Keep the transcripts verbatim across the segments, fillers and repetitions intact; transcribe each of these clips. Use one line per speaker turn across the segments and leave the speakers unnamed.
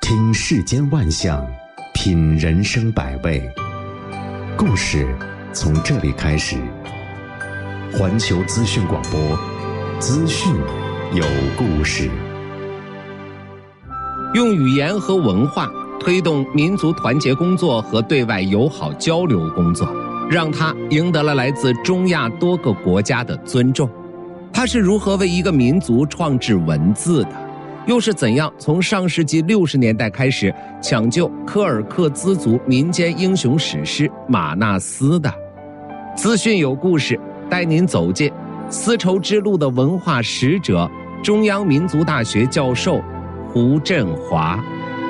听世间万象，品人生百味。故事从这里开始。环球资讯广播，资讯有故事。
用语言和文化推动民族团结工作和对外友好交流工作，让他赢得了来自中亚多个国家的尊重。他是如何为一个民族创制文字的？又是怎样从上世纪六十年代开始抢救柯尔克孜族民间英雄史诗马纳斯的？资讯有故事，带您走进丝绸之路的文化使者，中央民族大学教授胡振华。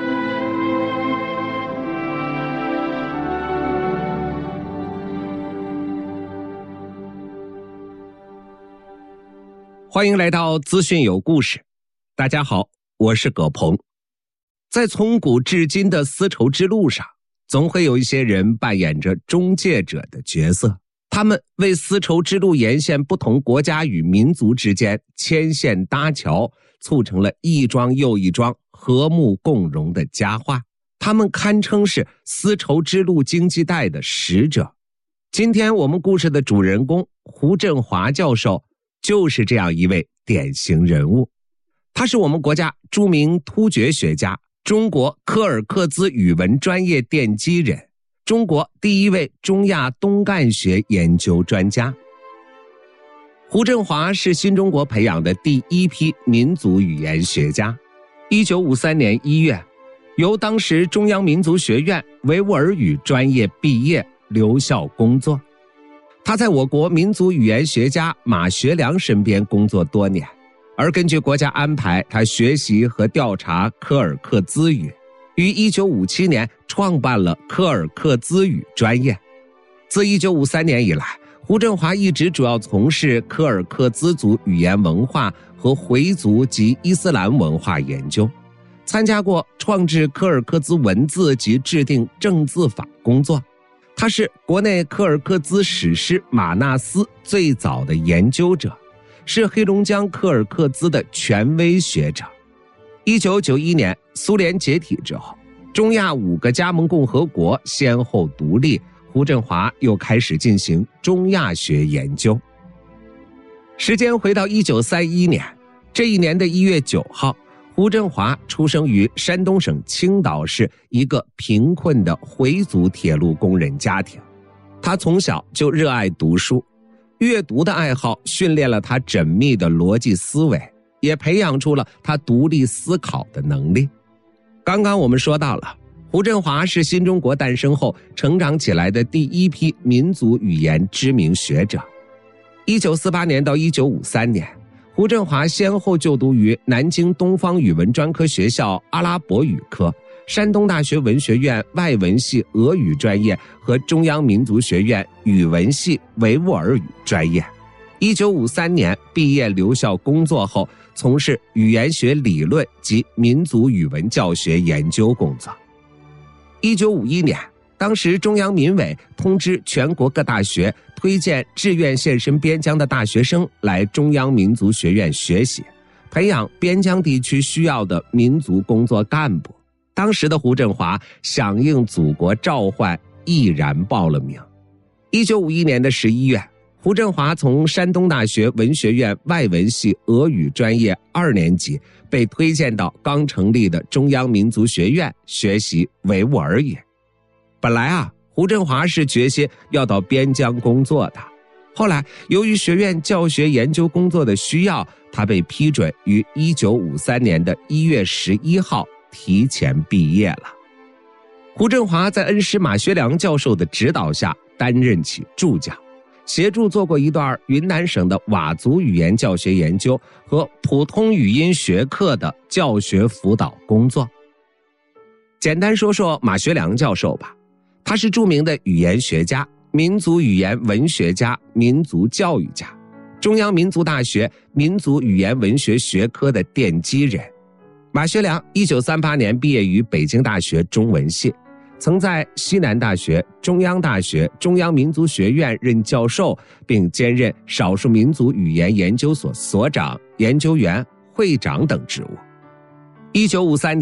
欢迎来到资讯有故事，大家好，我是葛鹏。在从古至今的丝绸之路上，总会有一些人扮演着中介者的角色，他们为丝绸之路沿线不同国家与民族之间牵线搭桥，促成了一桩又一桩和睦共荣的佳话。他们堪称是丝绸之路经济带的使者。今天我们故事的主人公胡振华教授就是这样一位典型人物。他是我们国家著名突厥学家，中国柯尔克孜语文专业奠基人，中国第一位中亚东干学研究专家。胡振华是新中国培养的第一批民族语言学家。一九五三年一月，由当时中央民族学院维吾尔语专业毕业，留校工作。他在我国民族语言学家马学良身边工作多年，而根据国家安排，他学习和调查柯尔克孜语，于一九五七年创办了柯尔克孜语专业。自一九五三年以来，胡振华一直主要从事柯尔克孜族语言文化和回族及伊斯兰文化研究，参加过创制柯尔克孜文字及制定正字法工作。他是国内柯尔克孜史诗马纳斯最早的研究者，是黑龙江柯尔克孜的权威学者。一九九一年苏联解体之后，中亚五个加盟共和国先后独立，胡振华又开始进行中亚学研究。时间回到一九三一年，这一年的一月九号，胡振华出生于山东省青岛市一个贫困的回族铁路工人家庭。他从小就热爱读书，阅读的爱好训练了他缜密的逻辑思维，也培养出了他独立思考的能力。刚刚我们说到了，胡振华是新中国诞生后成长起来的第一批民族语言知名学者。一九四八年到一九五三年，胡振华先后就读于南京东方语文专科学校阿拉伯语科、山东大学文学院外文系俄语专业和中央民族学院语文系维吾尔语专业。一九五三年毕业留校工作后，从事语言学理论及民族语文教学研究工作。一九五一年，当时中央民委通知全国各大学推荐志愿献身边疆的大学生来中央民族学院学习，培养边疆地区需要的民族工作干部。当时的胡振华响应祖国召唤，毅然报了名。一九五一年的十一月，胡振华从山东大学文学院外文系俄语专业二年级被推荐到刚成立的中央民族学院学习维吾尔语。本来啊，胡振华是决心要到边疆工作的，后来由于学院教学研究工作的需要，他被批准于一九五三年的一月十一号提前毕业了。胡振华在恩师马学良教授的指导下担任起助教，协助做过一段云南省的佤族语言教学研究和普通语音学课的教学辅导工作。简单说说马学良教授吧，他是著名的语言学家、民族语言文学家、民族教育家，中央民族大学民族语言文学学科的奠基人。马学良一九三八年毕业于北京大学中文系，曾在西南大学、中央大学、中央民族学院任教授，并兼任少数民族语言研究所所长、研究员、会长等职务。一九五三年，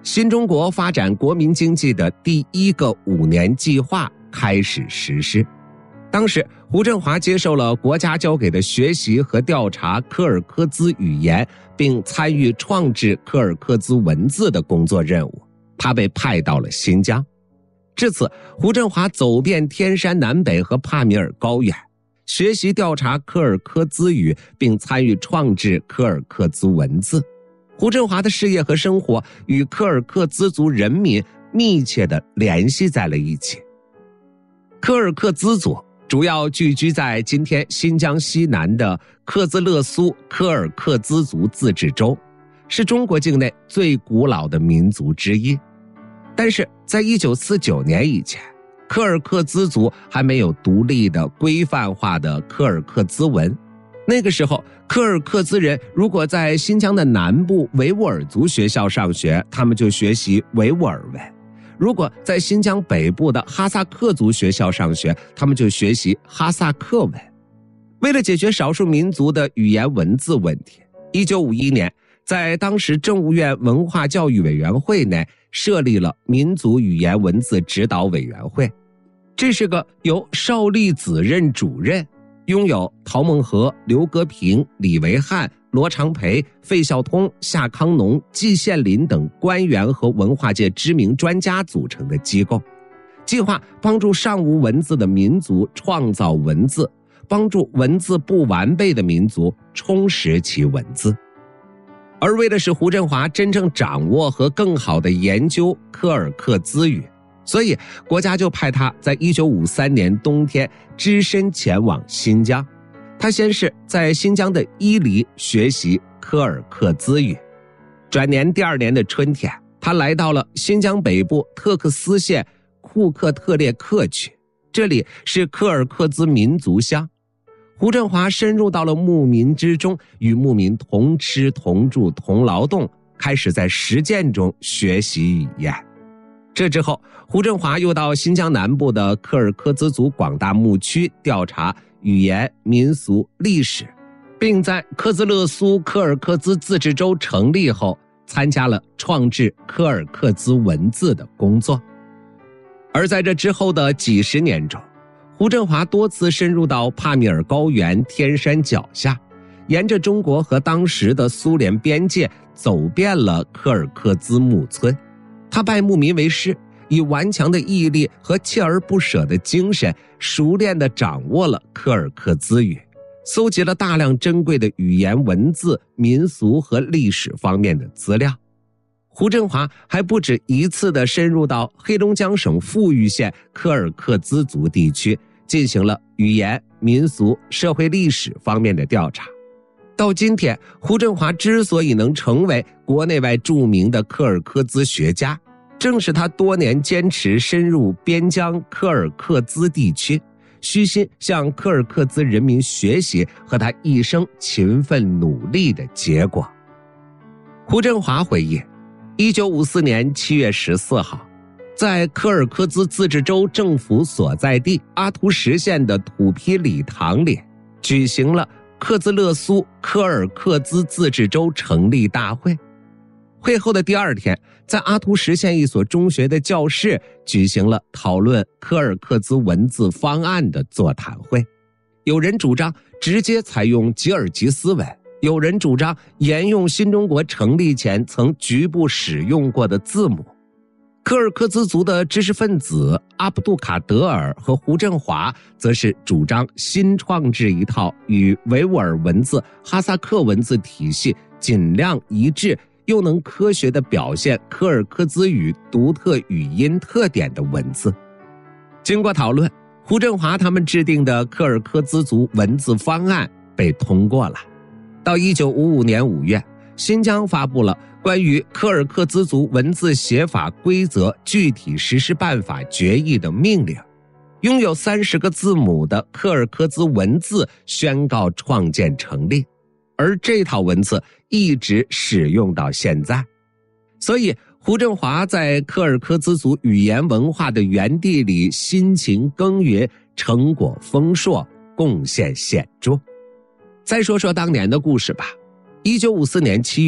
新中国发展国民经济的第一个五年计划开始实施。当时胡振华接受了国家交给的学习和调查柯尔克孜语言，并参与创制柯尔克孜文字的工作任务。他被派到了新疆。至此，胡振华走遍天山南北和帕米尔高原，学习调查柯尔克孜语，并参与创制柯尔克孜文字。胡振华的事业和生活与柯尔克孜族人民密切地联系在了一起。柯尔克孜族主要聚居在今天新疆西南的克孜勒苏柯尔克孜族自治州，是中国境内最古老的民族之一。但是在一九四九年以前，柯尔克孜族还没有独立的规范化的柯尔克孜文。那个时候，柯尔克孜人如果在新疆的南部维吾尔族学校上学，他们就学习维吾尔文；如果在新疆北部的哈萨克族学校上学，他们就学习哈萨克文。为了解决少数民族的语言文字问题，一九五一年，在当时政务院文化教育委员会内设立了民族语言文字指导委员会。这是个由邵力子任主任，拥有陶孟和、刘格平、李维汉、罗长培、费孝通、夏康农、季羡林等官员和文化界知名专家组成的机构，计划帮助尚无文字的民族创造文字，帮助文字不完备的民族充实其文字。而为了使胡振华真正掌握和更好地研究柯尔克孜语，所以国家就派他在一九五三年冬天只身前往新疆。他先是在新疆的伊犁学习柯尔克孜语，转年第二年的春天，他来到了新疆北部特克斯县库克特列克区，这里是柯尔克孜民族乡。胡振华深入到了牧民之中，与牧民同吃同住同劳动，开始在实践中学习语言。这之后，胡振华又到新疆南部的柯尔克孜族广大牧区调查语言、民俗、历史，并在克孜勒苏柯尔克孜自治州成立后，参加了创制柯尔克孜文字的工作。而在这之后的几十年中，胡振华多次深入到帕米尔高原天山脚下，沿着中国和当时的苏联边界走遍了柯尔克孜牧村。他拜牧民为师，以顽强的毅力和锲而不舍的精神，熟练地掌握了柯尔克孜语，搜集了大量珍贵的语言文字、民俗和历史方面的资料。胡振华还不止一次地深入到黑龙江省富裕县柯尔克孜族地区，进行了语言、民俗、社会历史方面的调查。到今天，胡振华之所以能成为国内外著名的柯尔克孜学家，正是他多年坚持深入边疆柯尔克孜地区，虚心向柯尔克孜人民学习和他一生勤奋努力的结果。胡振华回忆，一九五四年七月十四号，在柯尔克孜自治州政府所在地阿图什县的土坯礼堂里，举行了克孜勒苏柯尔克孜自治州成立大会。会后的第二天，在阿图什县一所中学的教室举行了讨论柯尔克孜文字方案的座谈会。有人主张直接采用吉尔吉斯文，有人主张沿用新中国成立前曾局部使用过的字母。柯尔克孜族的知识分子阿卜杜卡德尔和胡振华则是主张新创制一套与维吾尔文字、哈萨克文字体系尽量一致，又能科学地表现柯尔克孜语独特语音特点的文字。经过讨论，胡振华他们制定的柯尔克孜族文字方案被通过了。到一九五五年五月，新疆发布了关于柯尔克孜族文字写法规则具体实施办法决议的命令，拥有三十个字母的柯尔克孜文字宣告创建成立，而这套文字一直使用到现在。所以胡振华在柯尔克孜族语言文化的原地里辛勤耕耘，成果丰硕，贡献显著。再说说当年的故事吧。一九五四年七月，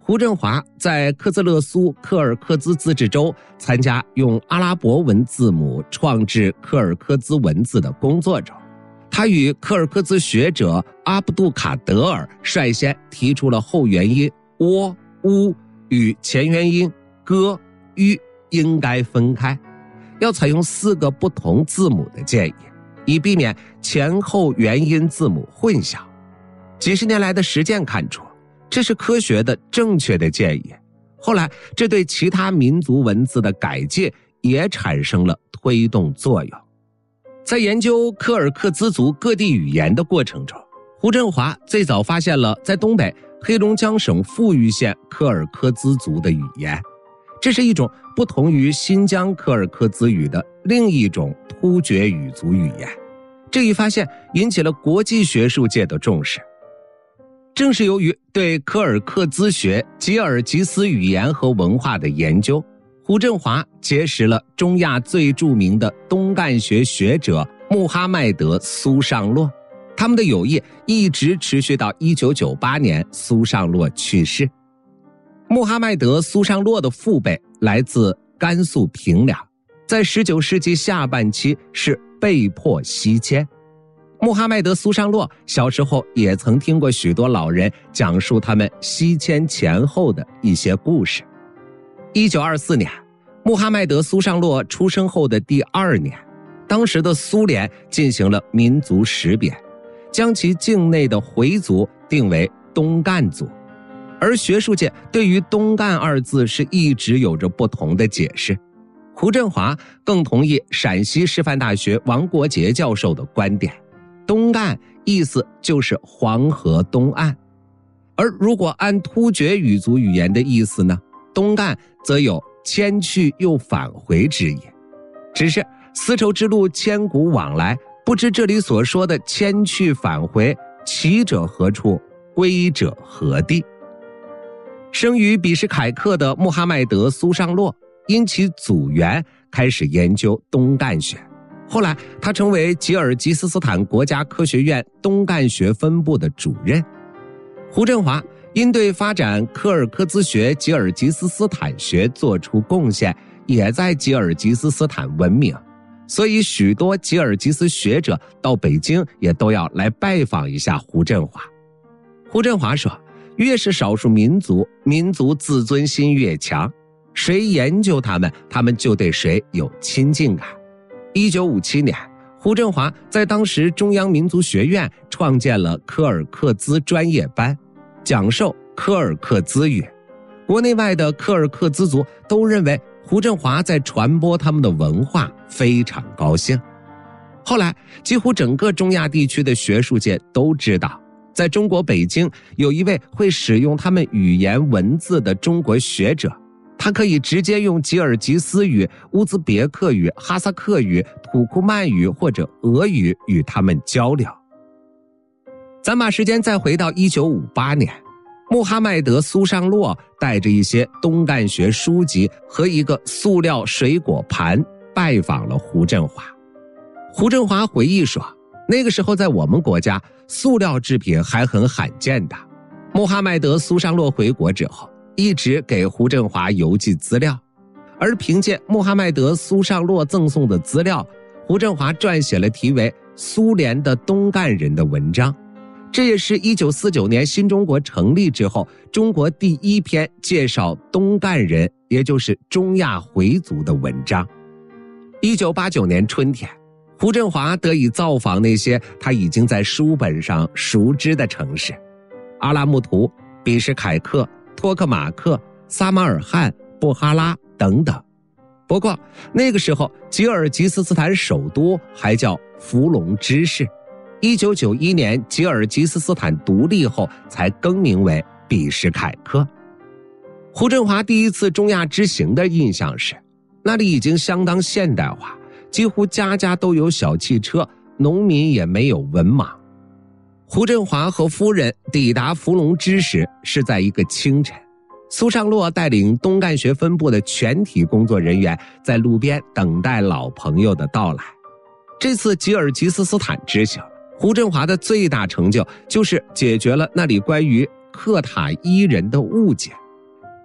胡振华在科兹勒苏柯尔克孜自治州参加用阿拉伯文字母创制柯尔克孜文字的工作中，他与柯尔克孜学者阿布杜卡德尔率先提出了后元音窝、乌与前元音歌、吁应该分开，要采用四个不同字母的建议，以避免前后元音字母混淆。几十年来的实践看出，这是科学的正确的建议。后来这对其他民族文字的改进也产生了推动作用。在研究柯尔克孜族各地语言的过程中，胡振华最早发现了在东北黑龙江省富裕县柯尔克孜族的语言，这是一种不同于新疆柯尔克孜语的另一种突厥语族语言。这一发现引起了国际学术界的重视。正是由于对柯尔克孜学、吉尔吉斯语言和文化的研究，胡振华结识了中亚最著名的东干学学者穆哈迈德·苏尚洛，他们的友谊一直持续到一九九八年苏尚洛去世。穆哈迈德·苏尚洛的父辈来自甘肃平凉，在十九世纪下半期是被迫西迁。穆哈迈德·苏尚洛小时候也曾听过许多老人讲述他们西迁前后的一些故事。一九二四年，穆哈迈德·苏尚洛出生后的第二年，当时的苏联进行了民族识别，将其境内的回族定为东干族。而学术界对于东干二字是一直有着不同的解释。胡振华更同意陕西师范大学王国杰教授的观点，东干意思就是黄河东岸。而如果按突厥语族语言的意思呢，东干则有迁去又返回之意。只是丝绸之路千古往来，不知这里所说的迁去返回，起者何处，归者何地？生于比什凯克的穆哈迈德·苏尚洛因其祖源开始研究东干学，后来他成为吉尔吉斯斯坦国家科学院东干学分部的主任。胡振华因对发展柯尔克孜学、吉尔吉斯斯坦学做出贡献，也在吉尔吉斯斯坦闻名，所以许多吉尔吉斯学者到北京也都要来拜访一下胡振华。胡振华说，越是少数民族，民族自尊心越强，谁研究他们，他们就对谁有亲近感。一九五七年，胡振华在当时中央民族学院创建了柯尔克孜专业班，讲授柯尔克孜语。国内外的柯尔克孜族都认为胡振华在传播他们的文化，非常高兴。后来几乎整个中亚地区的学术界都知道，在中国北京有一位会使用他们语言文字的中国学者，他可以直接用吉尔吉斯语、乌兹别克语、哈萨克语、土库曼语或者俄语与他们交流。咱把时间再回到一九五八年，穆哈迈德·苏尚洛带着一些东干学书籍和一个塑料水果盘拜访了胡振华。胡振华回忆说，那个时候在我们国家，塑料制品还很罕见的。穆哈迈德·苏尚洛回国之后，一直给胡振华邮寄资料，而凭借穆哈迈德·苏尚洛赠送的资料，胡振华撰写了题为《苏联的东干人》的文章。这也是一九四九年新中国成立之后，中国第一篇介绍东干人，也就是中亚回族的文章。一九八九年春天，胡振华得以造访那些他已经在书本上熟知的城市，阿拉木图、比什凯克、托克马克、撒马尔罕、布哈拉等等。不过那个时候吉尔吉斯斯坦首都还叫伏龙芝市，一九九一年吉尔吉斯斯坦独立后才更名为比什凯克。胡振华第一次中亚之行的印象是，那里已经相当现代化，几乎家家都有小汽车，农民也没有文盲。胡振华和夫人抵达伏龙芝时是在一个清晨，苏尚洛带领东干学分部的全体工作人员在路边等待老朋友的到来。这次吉尔吉斯斯坦之行，胡振华的最大成就就是解决了那里关于克塔伊人的误解，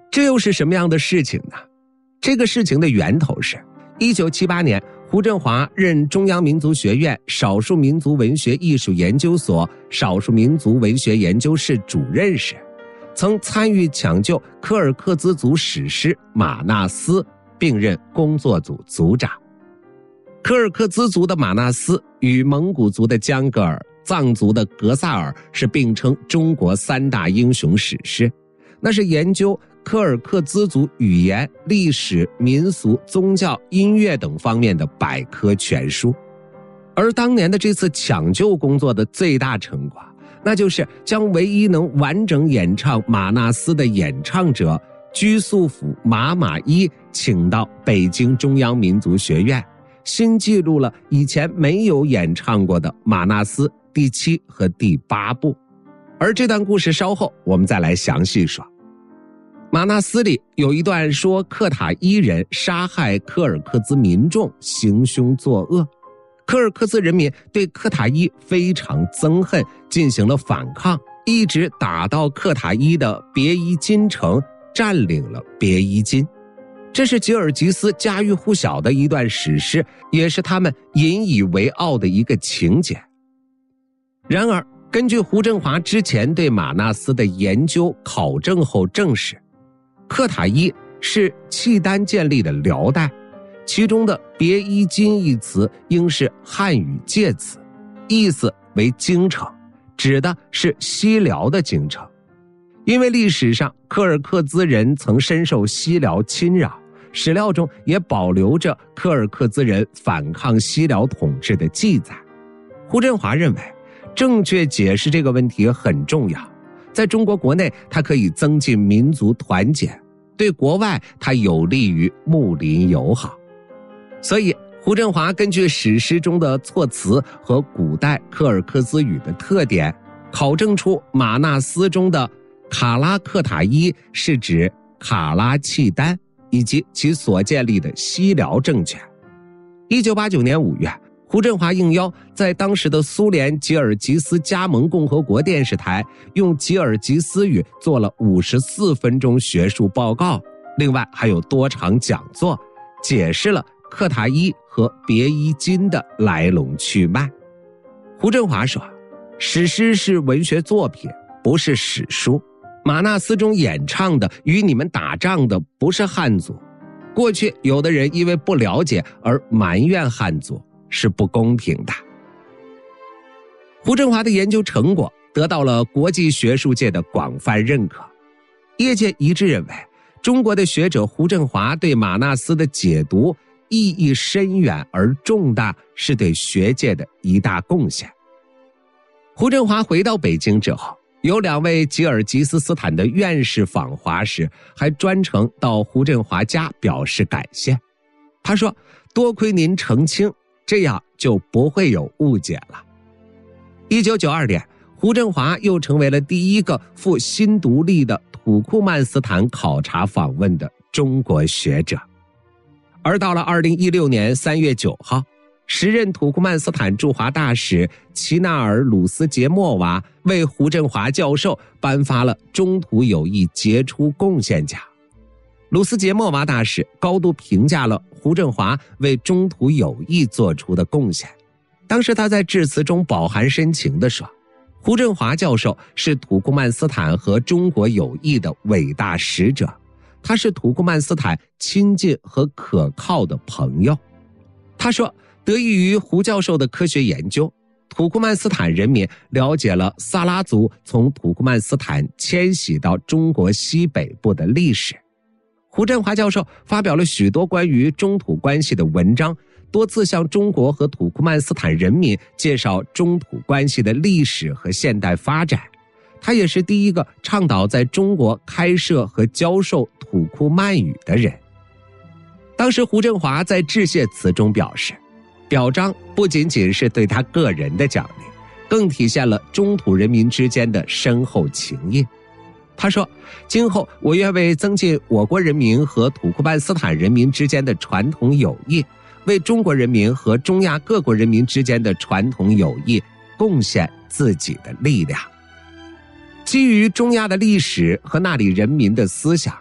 这又是什么样的事情呢？这个事情的源头是一九七八年，胡振华任中央民族学院少数民族文学艺术研究所少数民族文学研究室主任时，曾参与抢救柯尔克孜族史诗《马纳斯》，并任工作组组长。柯尔克孜族的马纳斯与蒙古族的江格尔、藏族的格萨尔是并称中国三大英雄史诗，那是研究柯尔克孜族语言、历史、民俗、宗教、音乐等方面的百科全书。而当年的这次抢救工作的最大成果，那就是将唯一能完整演唱马纳斯的演唱者居素甫马马伊请到北京中央民族学院，新记录了以前没有演唱过的马纳斯第七和第八部。而这段故事稍后我们再来详细说。马纳斯里有一段说克塔伊人杀害柯尔克孜民众，行凶作恶，柯尔克孜人民对克塔伊非常憎恨，进行了反抗，一直打到克塔伊的别伊金城，占领了别伊金。这是吉尔吉斯家喻户晓的一段史诗，也是他们引以为傲的一个情节。然而根据胡振华之前对马纳斯的研究考证后证实，克塔伊是契丹建立的辽代，其中的别伊金一词应是汉语介词，意思为京城，指的是西辽的京城。因为历史上柯尔克孜人曾深受西辽侵扰，史料中也保留着柯尔克孜人反抗西辽统治的记载。胡振华认为正确解释这个问题很重要，在中国国内它可以增进民族团结，对国外它有利于睦邻友好。所以胡振华根据史诗中的措辞和古代柯尔克孜语的特点，考证出马纳斯中的卡拉克塔伊是指卡拉契丹以及其所建立的西辽政权。一九八九年五月，胡振华应邀在当时的苏联吉尔吉斯加盟共和国电视台用吉尔吉斯语做了五十四分钟学术报告，另外还有多场讲座，解释了克塔伊和别伊金的来龙去脉。胡振华说，史诗是文学作品，不是史书。马纳斯中演唱的与你们打仗的不是汉族，过去有的人因为不了解而埋怨汉族，是不公平的。胡振华的研究成果得到了国际学术界的广泛认可，业界一致认为中国的学者胡振华对马纳斯的解读意义深远而重大，是对学界的一大贡献。胡振华回到北京之后，有两位吉尔吉斯斯坦的院士访华时，还专程到胡振华家表示感谢。他说，多亏您澄清，这样就不会有误解了。一九九二年，胡振华又成为了第一个赴新独立的土库曼斯坦考察访问的中国学者。而到了二零一六年三月九号，时任土库曼斯坦驻华大使齐纳尔·鲁斯杰莫娃为胡振华教授颁发了中土友谊杰出贡献奖。鲁斯杰莫娃大使高度评价了胡振华为中土友谊做出的贡献。当时他在致辞中饱含深情地说，胡振华教授是土库曼斯坦和中国友谊的伟大使者，他是土库曼斯坦亲近和可靠的朋友。他说，得益于胡教授的科学研究，土库曼斯坦人民了解了萨拉族从土库曼斯坦迁徙到中国西北部的历史。胡振华教授发表了许多关于中土关系的文章，多次向中国和土库曼斯坦人民介绍中土关系的历史和现代发展。他也是第一个倡导在中国开设和教授土库曼语的人。当时胡振华在致谢词中表示，表彰不仅仅是对他个人的奖励，更体现了中土人民之间的深厚情谊。他说，今后我愿为增进我国人民和土库曼斯坦人民之间的传统友谊，为中国人民和中亚各国人民之间的传统友谊贡献自己的力量。基于中亚的历史和那里人民的思想，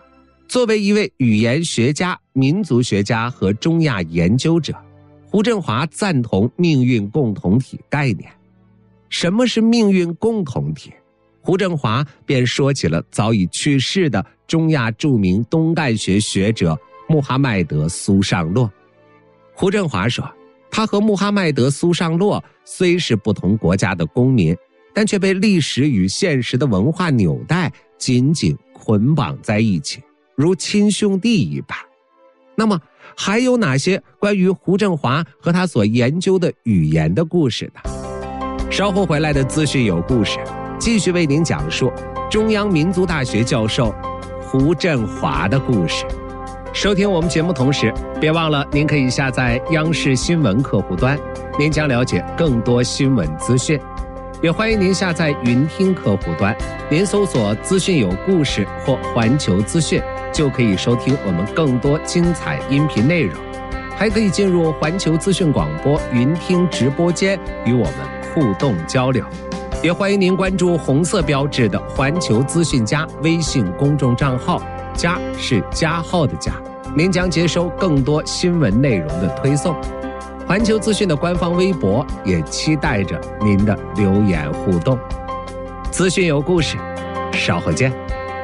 作为一位语言学家、民族学家和中亚研究者，胡振华赞同命运共同体概念。什么是命运共同体？胡振华便说起了早已去世的中亚著名东干学学者穆哈迈德·苏尚洛。胡振华说，他和穆哈迈德·苏尚洛虽是不同国家的公民，但却被历史与现实的文化纽带紧紧捆绑在一起，如亲兄弟一般。那么还有哪些关于胡振华和他所研究的语言的故事呢？稍后回来的资讯有故事，继续为您讲述中央民族大学教授胡振华的故事。收听我们节目同时，别忘了您可以下载央视新闻客户端，您将了解更多新闻资讯。也欢迎您下载云听客户端，您搜索资讯有故事或环球资讯，就可以收听我们更多精彩音频内容。还可以进入环球资讯广播云听直播间与我们互动交流。也欢迎您关注红色标志的环球资讯加微信公众账号，加是加号的加，您将接收更多新闻内容的推送。环球资讯的官方微博也期待着您的留言互动。资讯有故事，稍后见。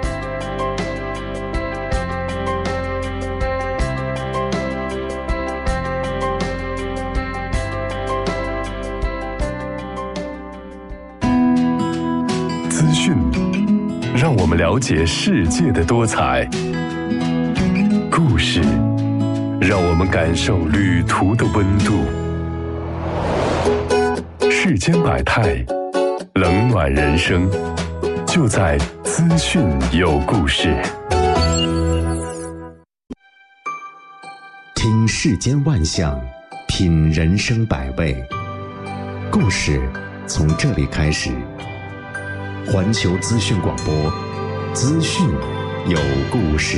资讯让我们了解世界的多彩，故事让我们感受旅途的温度。世间百态，冷暖人生，就在资讯有故事。
听世间万象，品人生百味，故事从这里开始。环球资讯广播，资讯有故事。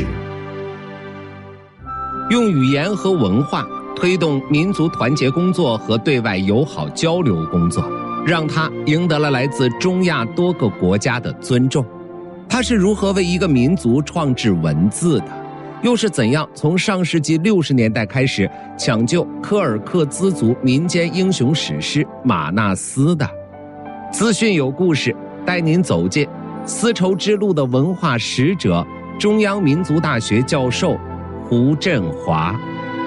用语言和文化推动民族团结工作和对外友好交流工作，让他赢得了来自中亚多个国家的尊重。他是如何为一个民族创制文字的？又是怎样从上世纪六十年代开始抢救柯尔克孜族民间英雄史诗《马纳斯》的？资讯有故事，带您走进丝绸之路的文化使者，中央民族大学教授胡振华。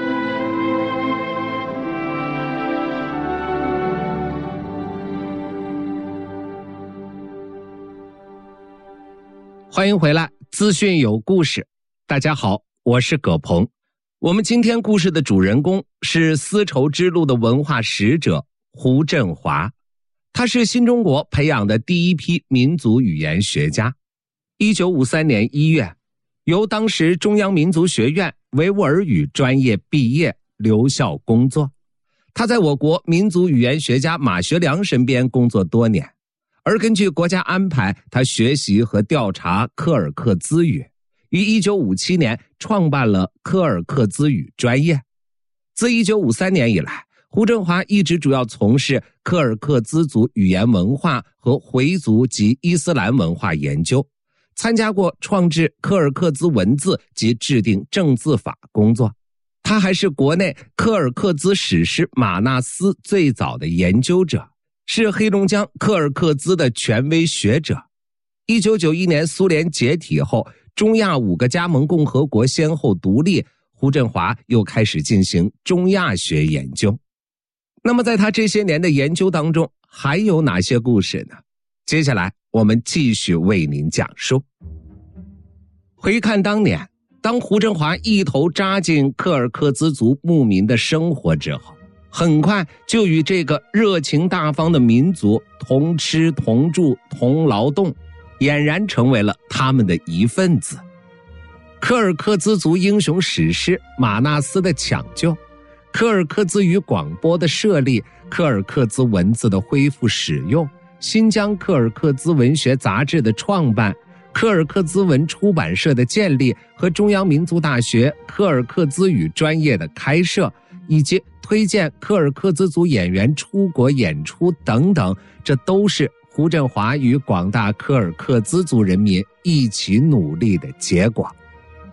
欢迎回来，资讯有故事。大家好，我是葛鹏。我们今天故事的主人公是丝绸之路的文化使者胡振华。他是新中国培养的第一批民族语言学家。一九五三年一月，由当时中央民族学院维吾尔语专业毕业，留校工作。他在我国民族语言学家马学良身边工作多年，而根据国家安排，他学习和调查柯尔克孜语，于一九五七年创办了柯尔克孜语专业。自一九五三年以来，胡振华一直主要从事柯尔克孜族语言文化和回族及伊斯兰文化研究，参加过创制柯尔克孜文字及制定正字法工作。他还是国内柯尔克孜史诗《马纳斯》最早的研究者，是黑龙江柯尔克孜的权威学者。一九九一年苏联解体后，中亚五个加盟共和国先后独立，胡振华又开始进行中亚学研究。那么在他这些年的研究当中，还有哪些故事呢？接下来我们继续为您讲述。回看当年，当胡振华一头扎进柯尔克孜族牧民的生活之后，很快就与这个热情大方的民族同吃同住同劳动，俨然成为了他们的一份子。柯尔克孜族英雄史诗《马纳斯》的抢救，柯尔克孜语广播的设立，柯尔克孜文字的恢复使用，新疆柯尔克孜文学杂志的创办，柯尔克孜文出版社的建立和中央民族大学柯尔克孜语专业的开设，以及推荐柯尔克孜族演员出国演出等等，这都是胡振华与广大柯尔克孜族人民一起努力的结果。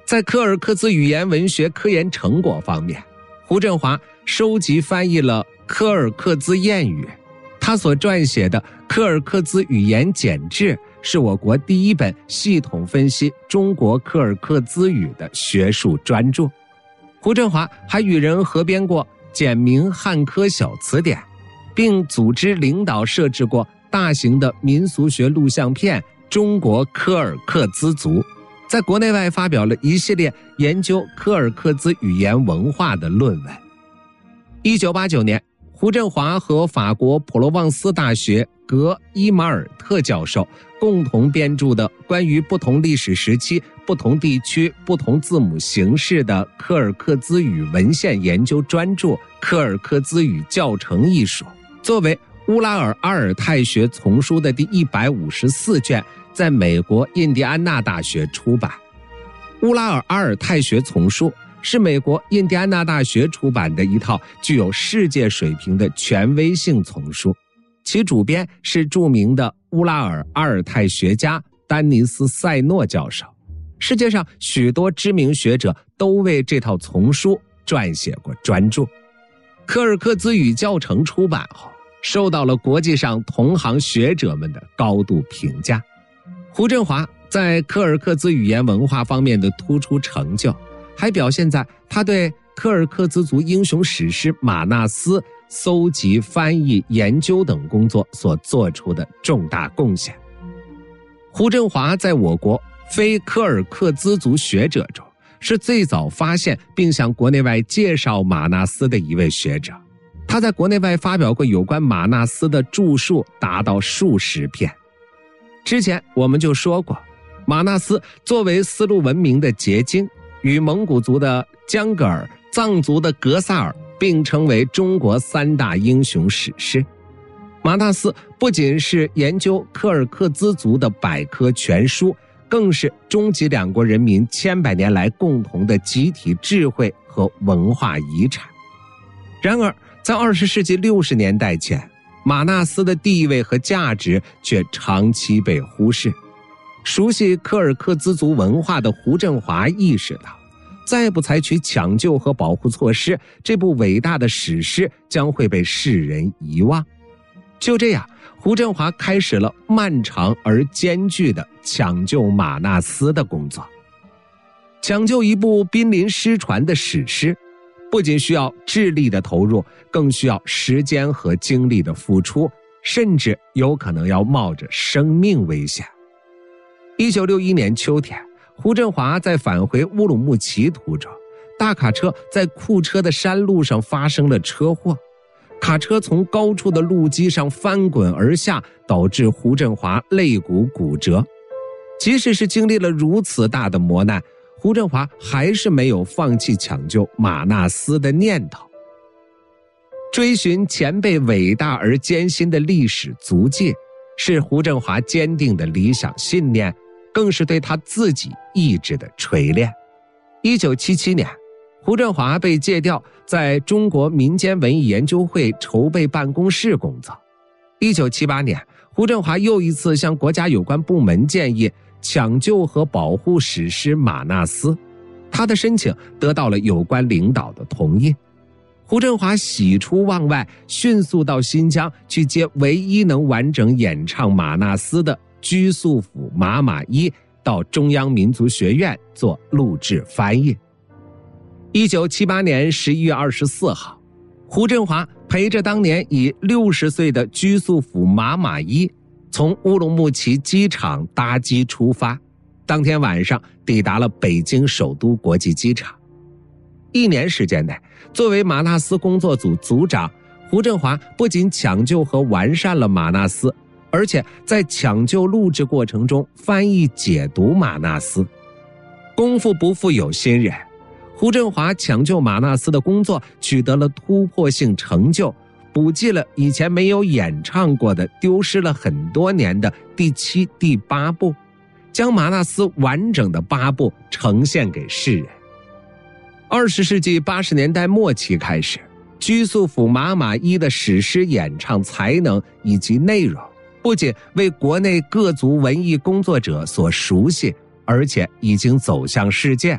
在柯尔克孜语言文学科研成果方面，胡振华收集翻译了柯尔克孜谚语，他所撰写的《柯尔克孜语言简志》是我国第一本系统分析中国柯尔克孜语的学术专著。胡振华还与人合编过《简明汉科小词典》，并组织领导设置过大型的民俗学录像片《中国柯尔克孜族》，在国内外发表了一系列研究柯尔克孜语言文化的论文。一九八九年，胡振华和法国普罗旺斯大学格伊马尔特教授共同编著的关于不同历史时期、不同地区、不同字母形式的柯尔克孜语文献研究专著《柯尔克孜语教程》一书，作为乌拉尔阿尔泰学丛书的第一百五十四卷，在美国印第安纳大学出版。乌拉尔阿尔泰学丛书是美国印第安纳大学出版的一套具有世界水平的权威性丛书，其主编是著名的乌拉尔阿尔泰学家丹尼斯·塞诺教授。世界上许多知名学者都为这套丛书撰写过专著。柯尔克孜语教程出版后，受到了国际上同行学者们的高度评价。胡振华在柯尔克孜语言文化方面的突出成就，还表现在他对柯尔克孜族英雄史诗马纳斯搜集、翻译、研究等工作所做出的重大贡献。胡振华在我国非柯尔克孜族学者中是最早发现并向国内外介绍马纳斯的一位学者，他在国内外发表过有关马纳斯的著述达到数十篇。之前我们就说过，马纳斯作为丝路文明的结晶，与蒙古族的江格尔、藏族的格萨尔并称为中国三大英雄史诗。马纳斯不仅是研究柯尔克孜族的百科全书，更是中吉两国人民千百年来共同的集体智慧和文化遗产。然而在二十世纪六十年代前，马纳斯的地位和价值却长期被忽视。熟悉柯尔克孜族文化的胡振华意识到，再不采取抢救和保护措施，这部伟大的史诗将会被世人遗忘。就这样，胡振华开始了漫长而艰巨的抢救马纳斯的工作。抢救一部濒临失传的史诗，不仅需要智力的投入，更需要时间和精力的付出，甚至有可能要冒着生命危险。一九六一年秋天，胡振华在返回乌鲁木齐途中，大卡车在库车的山路上发生了车祸，卡车从高处的路基上翻滚而下，导致胡振华肋骨骨折。即使是经历了如此大的磨难，胡振华还是没有放弃抢救马纳斯的念头。追寻前辈伟大而艰辛的历史足迹，是胡振华坚定的理想信念，更是对他自己意志的锤炼。一九七七年，胡振华被借调在中国民间文艺研究会筹备办公室工作。一九七八年，胡振华又一次向国家有关部门建议抢救和保护史诗马纳斯，他的申请得到了有关领导的同意。胡振华喜出望外，迅速到新疆去接唯一能完整演唱马纳斯的居素府马马伊，到中央民族学院做录制翻译。一九七八年十一月二十四号，胡振华陪着当年已六十岁的居素府马马伊从乌鲁木齐机场搭机出发，当天晚上抵达了北京首都国际机场。一年时间内，作为马纳斯工作组组长，胡振华不仅抢救和完善了马纳斯，而且在抢救录制过程中翻译解读马纳斯。功夫不负有心人，胡振华抢救马纳斯的工作取得了突破性成就，补记了以前没有演唱过的丢失了很多年的第七、第八部，将马纳斯完整的八部呈现给世人。二十世纪八十年代末期开始，居素府马马伊的史诗演唱才能以及内容，不仅为国内各族文艺工作者所熟悉，而且已经走向世界，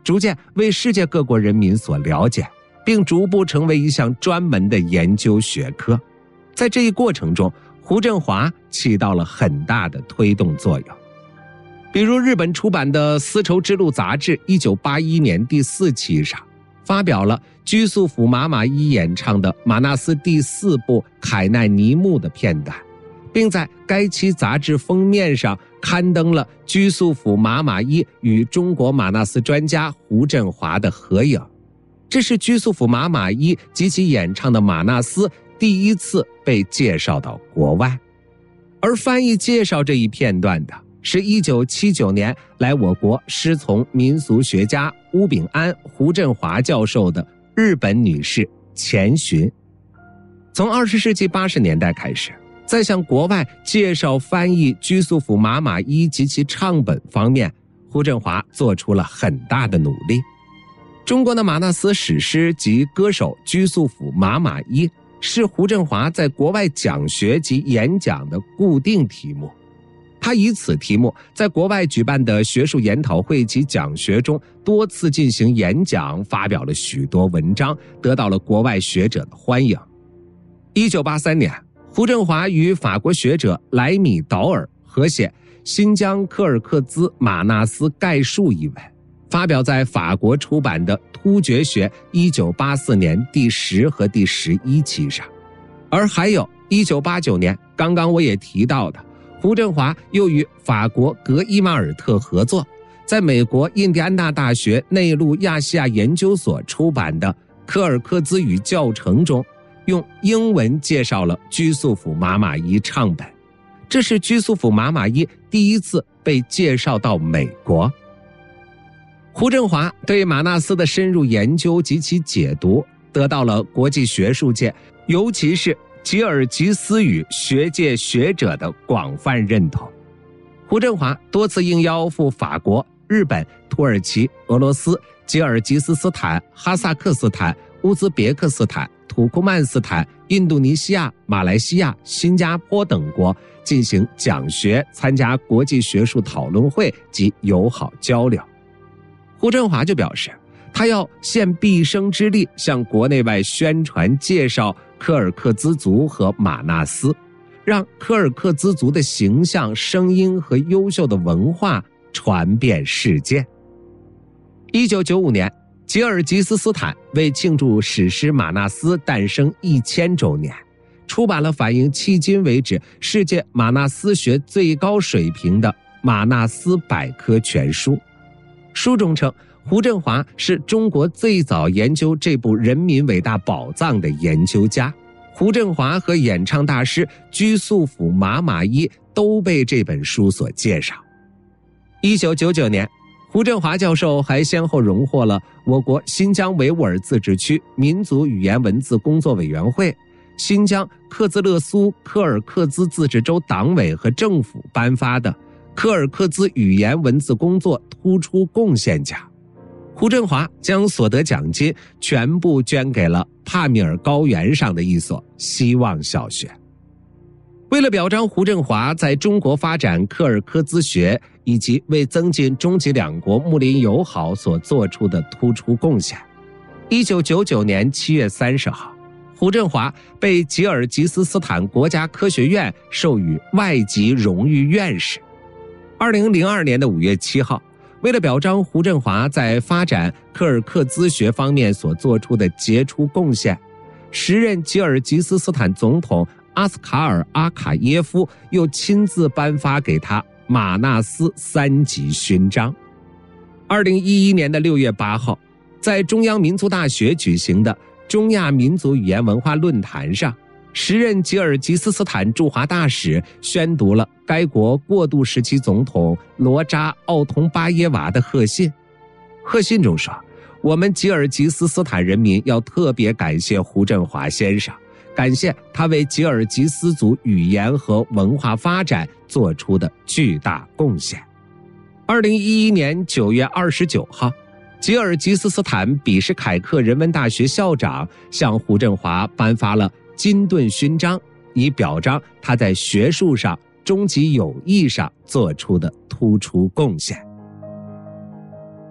逐渐为世界各国人民所了解，并逐步成为一项专门的研究学科。在这一过程中，胡振华起到了很大的推动作用。比如日本出版的《丝绸之路》杂志一九八一年第四期上发表了居宿府玛玛伊演唱的马纳斯第四部凯奈尼木的片段，并在该期杂志封面上刊登了居宿府玛玛伊与中国马纳斯专家胡振华的合影。这是居宿府玛玛伊及其演唱的马纳斯第一次被介绍到国外。而翻译介绍这一片段的是一九七九年来我国师从民俗学家乌炳安、胡振华教授的日本女士钱寻。从二十世纪八十年代开始，在向国外介绍翻译居宿府玛玛伊及其唱本方面，胡振华做出了很大的努力。中国的马纳斯史诗及歌手居宿府玛玛伊是胡振华在国外讲学及演讲的固定题目。他以此题目在国外举办的学术研讨会及讲学中多次进行演讲，发表了许多文章，得到了国外学者的欢迎。一九八三年，胡振华与法国学者莱米岛尔合写《新疆柯尔克孜马纳斯概述》一文，发表在法国出版的《突厥学》一九八四年第十和第十一期上。而还有一九八九年，刚刚我也提到的，胡振华又与法国格伊马尔特合作，在美国印第安纳大学内陆亚细亚研究所出版的《柯尔克孜语教程》中，用英文介绍了居宿府玛玛伊唱本。这是居宿府玛玛伊第一次被介绍到美国。胡振华对马纳斯的深入研究及其解读，得到了国际学术界，尤其是吉尔吉斯语学界学者的广泛认同。胡振华多次应邀赴法国、日本、土耳其、俄罗斯、吉尔吉斯斯坦、哈萨克斯坦、乌兹别克斯坦、土库曼斯坦、印度尼西亚、马来西亚、新加坡等国进行讲学，参加国际学术讨论会及友好交流。胡振华就表示，他要献毕生之力向国内外宣传介绍柯尔克孜族和马纳斯，让柯尔克孜族的形象、声音和优秀的文化传遍世界。一九九五年，吉尔吉斯斯坦为庆祝史诗马纳斯诞生一千周年，出版了反映迄今为止世界马纳斯学最高水平的马纳斯百科全书。书中称，胡振华是中国最早研究这部人民伟大宝藏的研究家。胡振华和演唱大师居宿府玛玛伊都被这本书所介绍。一九九九年，胡振华教授还先后荣获了我国新疆维吾尔自治区民族语言文字工作委员会、新疆克孜勒苏柯尔克孜自治州党委和政府颁发的柯尔克孜语言文字工作突出贡献奖。胡振华将所得奖金全部捐给了帕米尔高原上的一所希望小学。为了表彰胡振华在中国发展柯尔克孜学以及为增进中吉两国睦邻友好所做出的突出贡献，一九九九年七月三十号，胡振华被吉尔吉斯斯坦国家科学院授予外籍荣誉院士。二零零二年的五月七号，为了表彰胡振华在发展柯尔克孜学方面所做出的杰出贡献，时任吉尔吉斯斯坦总统阿斯卡尔·阿卡耶夫又亲自颁发给他马纳斯三级勋章。二零一一年的六月八号，在中央民族大学举行的中亚民族语言文化论坛上，时任吉尔吉斯斯坦驻华大使宣读了该国过渡时期总统罗扎·奥通巴耶娃的贺信。贺信中说，我们吉尔吉斯斯坦人民要特别感谢胡振华先生，感谢他为吉尔吉斯族语言和文化发展做出的巨大贡献。二零一一年九月二十九号，吉尔吉斯斯坦比什凯克人文大学校长向胡振华颁发了金盾勋章，以表彰他在学术上、中吉友谊上做出的突出贡献。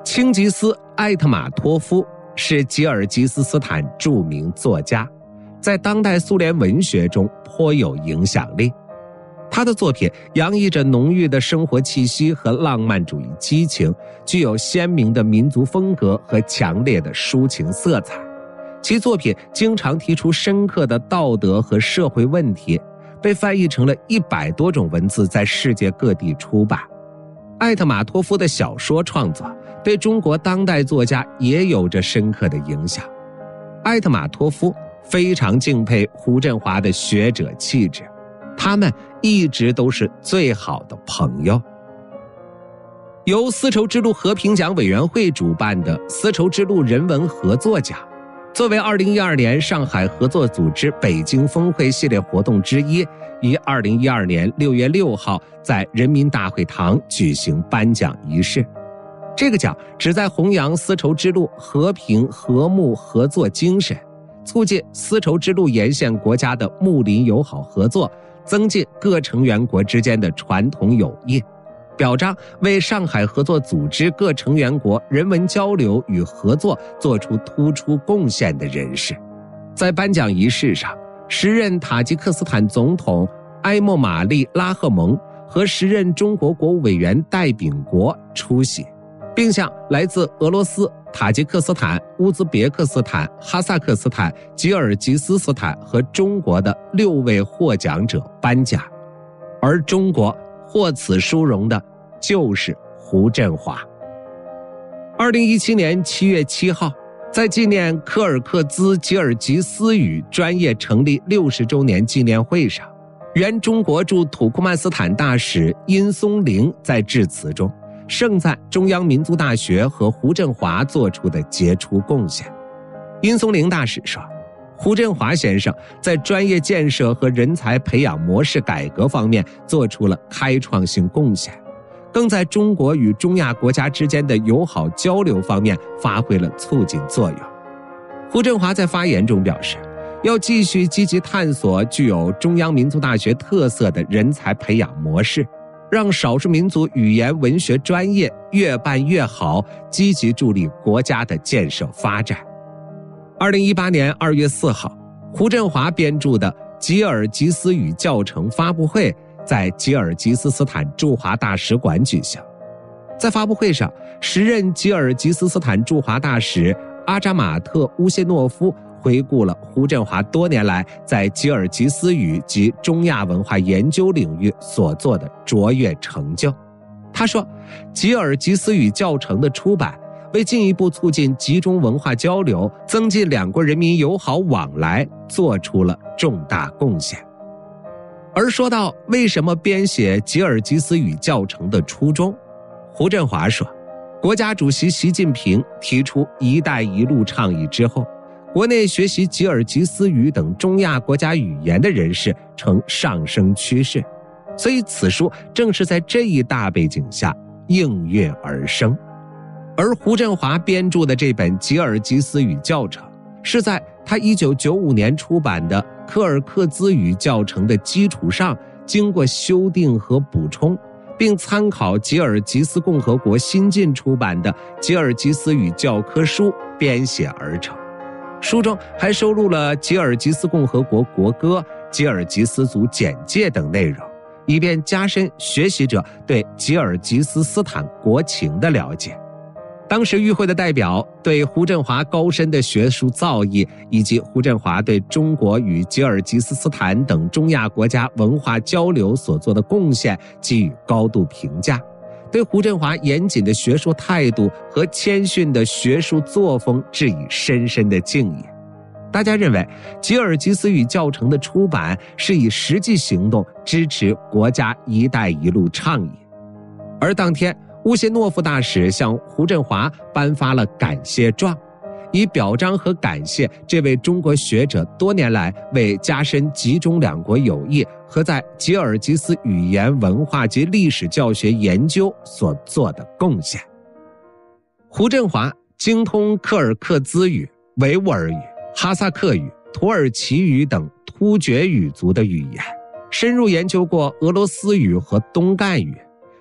清吉斯·艾特马托夫是吉尔吉斯斯坦著名作家，在当代苏联文学中颇有影响力。他的作品洋溢着浓郁的生活气息和浪漫主义激情，具有鲜明的民族风格和强烈的抒情色彩。其作品经常提出深刻的道德和社会问题，被翻译成了一百多种文字，在世界各地出版。艾特马托夫的小说创作对中国当代作家也有着深刻的影响。艾特马托夫非常敬佩胡振华的学者气质，他们一直都是最好的朋友。由丝绸之路和平奖委员会主办的丝绸之路人文合作奖，作为二零一二年上海合作组织北京峰会系列活动之一，于二零一二年六月六号在人民大会堂举行颁奖仪式。这个奖旨在弘扬丝绸之路和平、和睦、合作精神，促进丝绸之路沿线国家的睦邻友好合作，增进各成员国之间的传统友谊，表彰为上海合作组织各成员国人文交流与合作做出突出贡献的人士。在颁奖仪式上，时任塔吉克斯坦总统埃莫马利·拉赫蒙和时任中国国务委员戴秉国出席，并向来自俄罗斯、塔吉克斯坦、乌兹别克斯坦、哈萨克斯坦、吉尔吉斯斯坦和中国的六位获奖者颁奖。而中国获此殊荣的就是胡振华。二零一七年七月七号，在纪念柯尔克孜吉尔吉斯语专业成立六十周年纪念会上，原中国驻土库曼斯坦大使殷松龄在致辞中盛赞中央民族大学和胡振华做出的杰出贡献。殷松龄大使说，胡振华先生在专业建设和人才培养模式改革方面做出了开创性贡献，更在中国与中亚国家之间的友好交流方面发挥了促进作用。胡振华在发言中表示，要继续积极探索具有中央民族大学特色的人才培养模式，让少数民族语言文学专业越办越好，积极助力国家的建设发展。二零一八年二月四号，胡振华编著的吉尔吉斯语教程发布会在吉尔吉斯斯坦驻华大使馆举行。在发布会上，时任吉尔吉斯斯坦驻华大使阿扎马特乌谢诺夫回顾了胡振华多年来在吉尔吉斯语及中亚文化研究领域所做的卓越成就。他说，吉尔吉斯语教程的出版为进一步促进集中文化交流，增进两国人民友好往来做出了重大贡献。而说到为什么编写吉尔吉斯语教程的初衷，胡振华说，国家主席习近平提出一带一路倡议之后，国内学习吉尔吉斯语等中亚国家语言的人士呈上升趋势，所以此书正是在这一大背景下应运而生。而胡振华编著的这本吉尔吉斯语教程，是在他一九九五年出版的柯尔克孜语教程的基础上经过修订和补充，并参考吉尔吉斯共和国新近出版的吉尔吉斯语教科书编写而成。书中还收录了吉尔吉斯共和国国歌、吉尔吉斯族简介等内容，以便加深学习者对吉尔吉斯斯坦国情的了解。当时与会的代表对胡振华高深的学术造诣以及胡振华对中国与吉尔吉斯斯坦等中亚国家文化交流所做的贡献给予高度评价，对胡振华严谨的学术态度和谦逊的学术作风致以深深的敬意。大家认为吉尔吉斯语教程的出版是以实际行动支持国家一带一路倡议。而当天乌谢诺夫大使向胡振华颁发了感谢状，以表彰和感谢这位中国学者多年来为加深吉中两国友谊和在吉尔吉斯语言文化及历史教学研究所做的贡献。胡振华精通柯尔克孜语、维吾尔语、哈萨克语、土耳其语等突厥语族的语言，深入研究过俄罗斯语和东干语，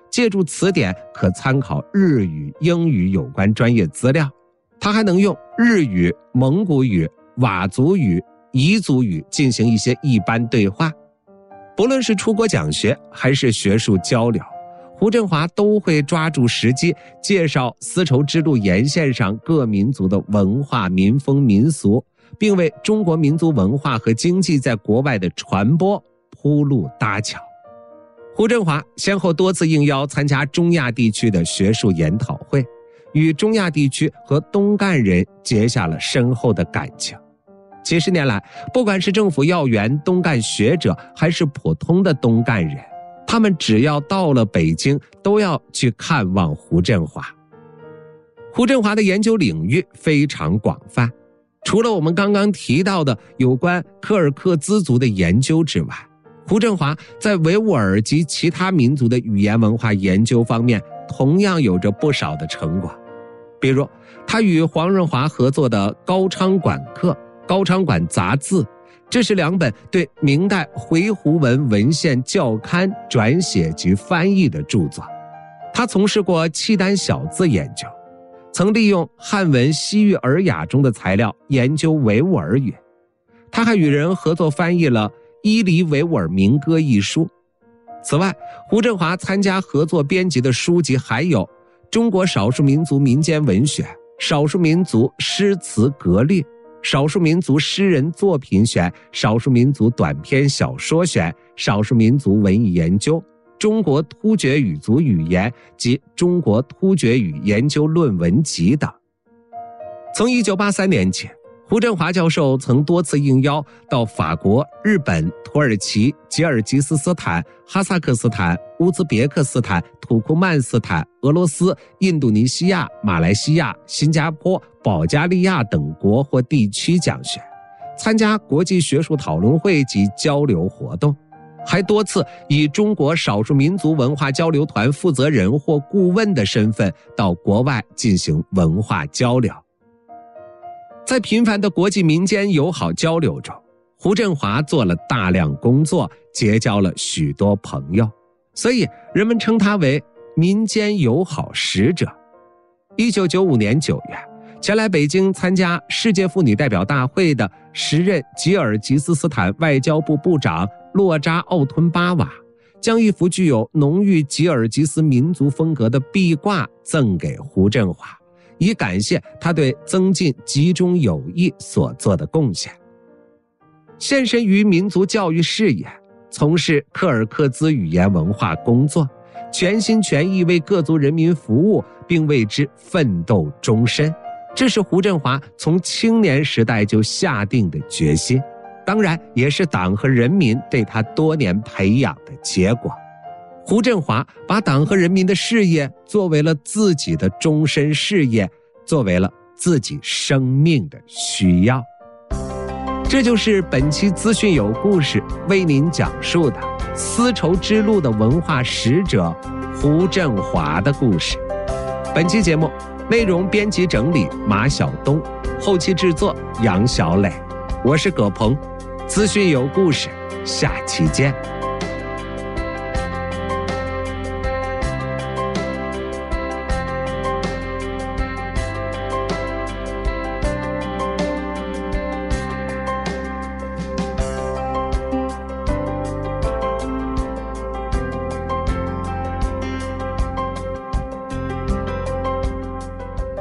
借助词典可参考日语、英语有关专业资料。他还能用日语、蒙古语、佤族语、彝族语进行一些一般对话。不论是出国讲学还是学术交流，胡振华都会抓住时机介绍丝绸之路沿线上各民族的文化、民风、民俗，并为中国民族文化和经济在国外的传播铺路搭桥。胡振华先后多次应邀参加中亚地区的学术研讨会，与中亚地区和东干人结下了深厚的感情。几十年来，不管是政府要员、东干学者，还是普通的东干人，他们只要到了北京，都要去看望胡振华。胡振华的研究领域非常广泛，除了我们刚刚提到的有关柯尔克孜族的研究之外，胡振华在维吾尔及其他民族的语言文化研究方面同样有着不少的成果。比如他与黄润华合作的《高昌馆刻》《高昌馆杂字》，这是两本对明代回鹘文文献校勘、转写及翻译的著作。他从事过契丹小字研究，曾利用汉文西域尔雅中的材料研究维吾尔语。他还与人合作翻译了《伊犁维吾尔民歌》一书。此外，胡振华参加合作编辑的书籍还有《中国少数民族民间文选》《少数民族诗词格律》《少数民族诗人作品选》《少数民族短篇小说选》《少数民族文艺研究》《中国突厥语族语言及中国突厥语研究论文集》等。从一九八三年起，胡振华教授曾多次应邀到法国、日本、土耳其、吉尔吉斯斯坦、哈萨克斯坦、乌兹别克斯坦、土库曼斯坦、俄罗斯、印度尼西亚、马来西亚、新加坡、保加利亚等国或地区讲学，参加国际学术讨论会及交流活动，还多次以中国少数民族文化交流团负责人或顾问的身份到国外进行文化交流。在频繁的国际民间友好交流中，胡振华做了大量工作，结交了许多朋友，所以人们称他为民间友好使者。一九九五年九月，前来北京参加世界妇女代表大会的时任吉尔吉斯斯坦外交部部长洛扎奥吞巴瓦，将一幅具有浓郁吉尔吉斯民族风格的壁挂赠给胡振华，以感谢他对增进集中友谊所做的贡献。献身于民族教育事业，从事柯尔克孜语言文化工作，全心全意为各族人民服务，并为之奋斗终身，这是胡振华从青年时代就下定的决心，当然也是党和人民对他多年培养的结果。胡振华把党和人民的事业作为了自己的终身事业，作为了自己生命的需要。这就是本期资讯有故事为您讲述的丝绸之路的文化使者胡振华的故事。本期节目内容编辑整理马晓东，后期制作杨小磊，我是葛鹏，资讯有故事，下期见。